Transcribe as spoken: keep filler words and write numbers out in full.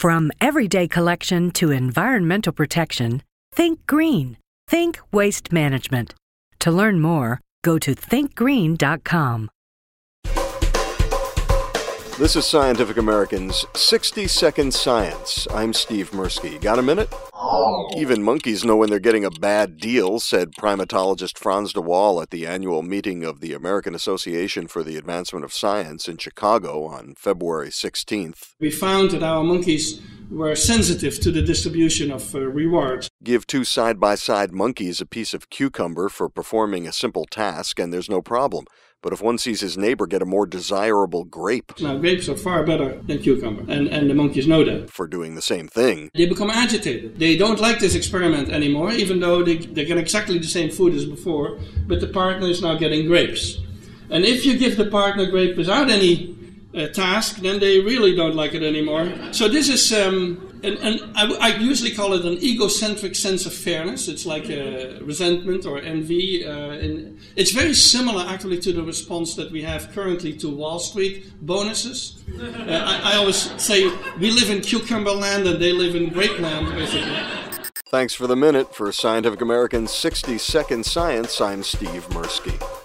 From everyday collection to environmental protection, think green. Think waste management. To learn more, go to think green dot com. This is Scientific American's sixty second Science. I'm Steve Mirsky. Got a minute? Even monkeys know when they're getting a bad deal, said primatologist Frans de Waal at the annual meeting of the American Association for the Advancement of Science in Chicago on February sixteenth. We found that our monkeys were sensitive to the distribution of uh, rewards. Give two side-by-side monkeys a piece of cucumber for performing a simple task, and there's no problem. But if one sees his neighbor get a more desirable grape... Now, grapes are far better than cucumber, and, and the monkeys know that. For doing the same thing. They become agitated. They don't like this experiment anymore, even though they, they get exactly the same food as before, but the partner is now getting grapes. And if you give the partner grape without any uh, task, then they really don't like it anymore. So this is... Um, And, and I, I usually call it an egocentric sense of fairness. It's like a resentment or envy. Uh, and it's very similar, actually, to the response that we have currently to Wall Street bonuses. Uh, I, I always say we live in cucumber land and they live in grape land, basically. Thanks for the minute. For Scientific American's sixty second Science, I'm Steve Mirsky.